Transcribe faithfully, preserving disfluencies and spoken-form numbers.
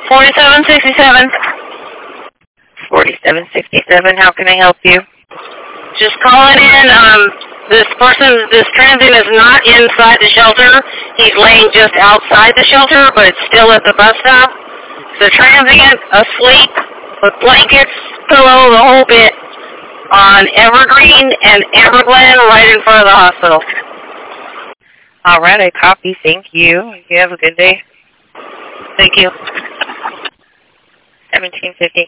forty-seven sixty-seven. forty-seven sixty-seven, how can I help you? Just calling in. Um, this person, this transient is not inside the shelter. He's laying just outside the shelter, but still at the bus stop. The transient asleep with blankets, pillow, the whole bit on Evergreen and Everglen right in front of the hospital. All right, I copy. Thank you. You have a good day. Thank you. seventeen fifty.